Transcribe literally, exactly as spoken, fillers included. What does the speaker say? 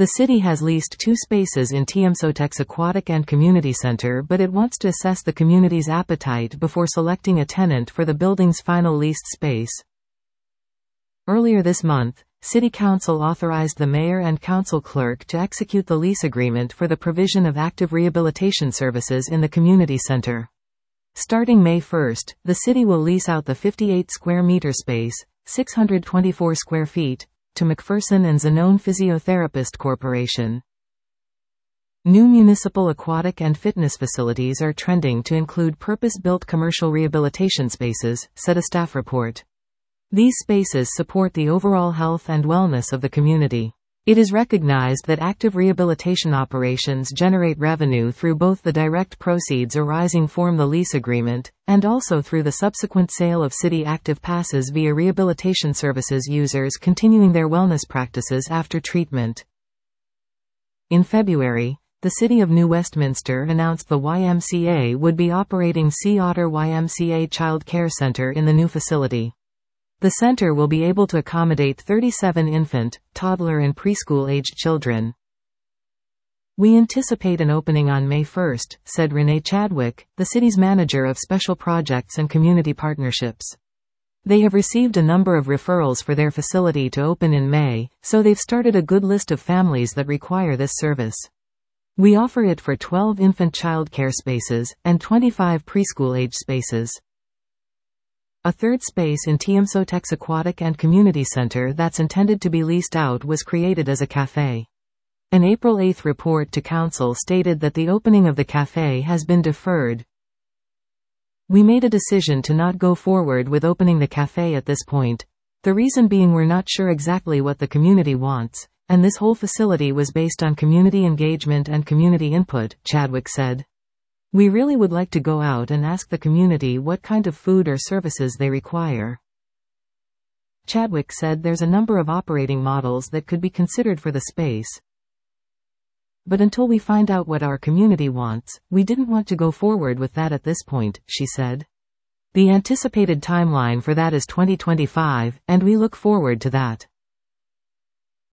The city has leased two spaces in Tiemsotex Aquatic and Community Center, but it wants to assess the community's appetite before selecting a tenant for the building's final leased space. Earlier this month, City Council authorized the mayor and council clerk to execute the lease agreement for the provision of active rehabilitation services in the community center. Starting May first, the city will lease out the fifty-eight square meter space, six hundred twenty-four square feet, to McPherson and Zanone Physiotherapist Corporation. New municipal aquatic and fitness facilities are trending to include purpose-built commercial rehabilitation spaces, said a staff report. These spaces support the overall health and wellness of the community. It is recognized that active rehabilitation operations generate revenue through both the direct proceeds arising from the lease agreement, and also through the subsequent sale of city active passes via rehabilitation services users continuing their wellness practices after treatment. In February, the City of New Westminster announced the Y M C A would be operating Sea Otter Y M C A Child Care Center in the new facility. The center will be able to accommodate thirty-seven infant, toddler and preschool-aged children. We anticipate an opening on May first, said Renee Chadwick, the city's manager of special projects and community partnerships. They have received a number of referrals for their facility to open in May, so they've started a good list of families that require this service. We offer it for twelve infant child care spaces, and twenty-five preschool-age spaces. A third space in Tiemsotex Aquatic and Community Center that's intended to be leased out was created as a café. An April eighth report to council stated that the opening of the café has been deferred. We made a decision to not go forward with opening the café at this point. The reason being we're not sure exactly what the community wants, and this whole facility was based on community engagement and community input, Chadwick said. We really would like to go out and ask the community what kind of food or services they require. Chadwick said there's a number of operating models that could be considered for the space. But until we find out what our community wants, we didn't want to go forward with that at this point, she said. The anticipated timeline for that is twenty twenty-five, and we look forward to that.